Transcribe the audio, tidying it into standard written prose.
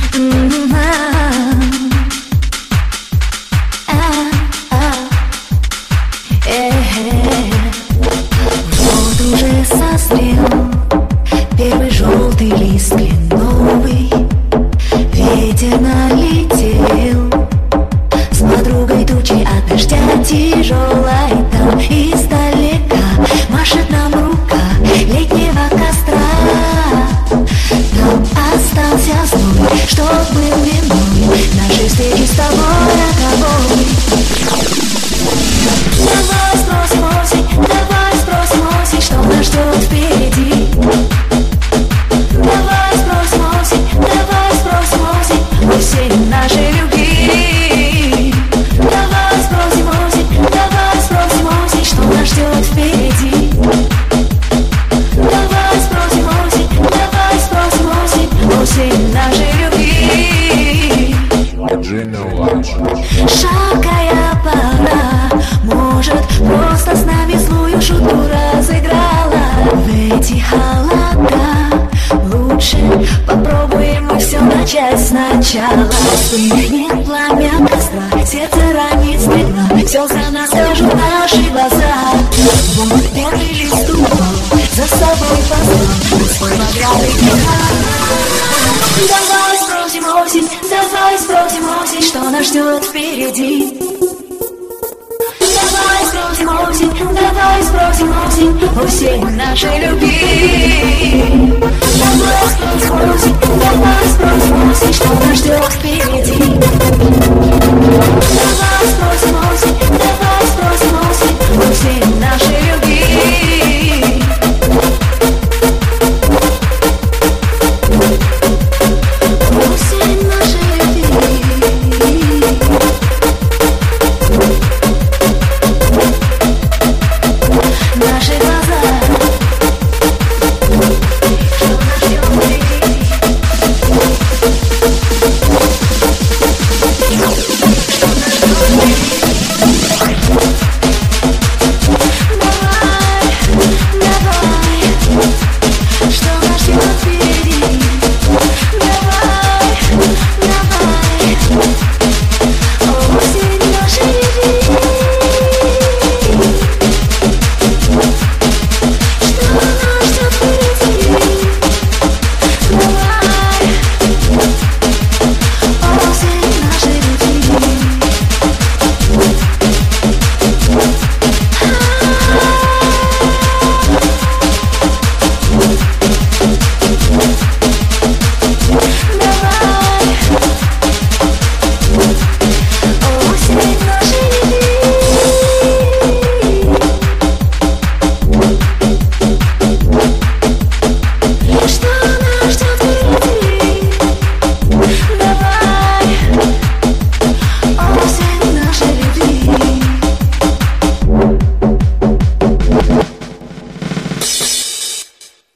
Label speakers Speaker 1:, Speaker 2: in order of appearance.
Speaker 1: Вот уже созрел первый желтый лист кленовый. Ветер налетел с подругой тучи от дождя тяжелой. Там издалека машет нам рука летнего костра. Там остался зной, что был виной нашей встречи с тобой роковой. Давай спросим осень, что нас ждет впереди. Давай спросим осень, осень нашей любви. Давай спросим осень, что нас ждет впереди. Давай спросим осень, осень нашей любви. Жаркая пора, может, просто с нами злую шутку разыграла. В эти холода лучше попробуем мы все начать сначала. Вспыхнет пламя костра, сердце ранит сперва, все за нас скажут наши глаза. Вот первый лист упал, за собой позвал свой багряный пирог. Давай спросим осень, что нас ждет впереди. Давай спросим осень, осень нашей любви. Давай спросим осень, что нас ждет впереди. Давай спросим